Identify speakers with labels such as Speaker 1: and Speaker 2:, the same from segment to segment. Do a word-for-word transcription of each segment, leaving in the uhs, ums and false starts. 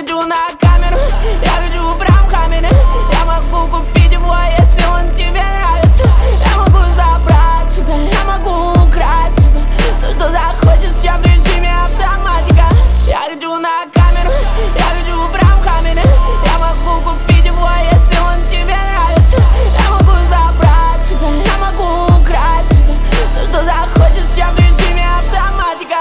Speaker 1: хочу на камеру, я хочу прям хаммер. Я могу купить его, если он тебе нравится. Я могу забрать тебя, я могу украсть тебя. Все, что захочешь, я в режиме автоматика. Я хочу на камеру, я хочу прям хаммер. Я могу купить его, если он тебе нравится. Я могу забрать тебя, я могу украсть тебя. Все, что захочешь, я в режиме автоматика.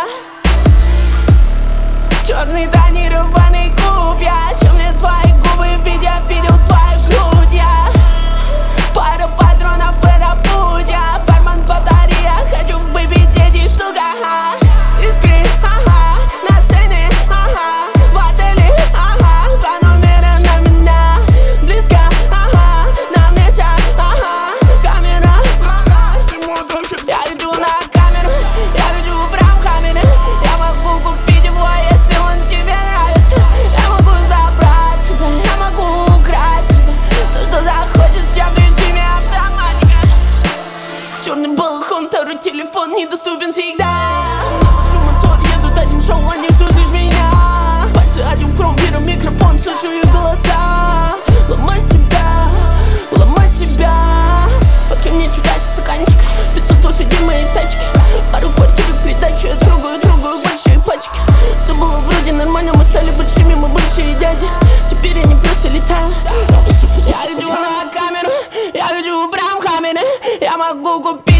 Speaker 1: Черный тонированный куб, я темнее твои губы, ведь я видел твою грудь. Я пару патронов, это путь. Я бармен, повтори, я хочу выпить эти штука. Ага. Искры, ага, на сцене, ага, в отеле, ага, по номерам на меня близко, ага, на мне шаг, ага, камера, ага. Я хочу на камеру, я хочу прям хаммер. Я могу купить его, если он тебе нравится. Я могу забрать тебя, я могу украсть тебя. Все, что захочешь, я в режиме автоматика. Черный балахон, второй телефон недоступен всегда. Заглушу мотор, еду, дадим шоу, они ждут лишь меня. Пальцы один в хром, беру микрофон, слышу их голоса. Ломай себя, ломай себя. Пока мне читать стаканчик, пятьсот лошадей в моей тачке. Пару квартир в придачу, я трогаю, трогаю большие пачки. Все было вроде нормально, мы стали большими, мы большие дяди. Теперь я не просто летаю. Я хочу на камеру, я хочу прям хаммер. Я могу купить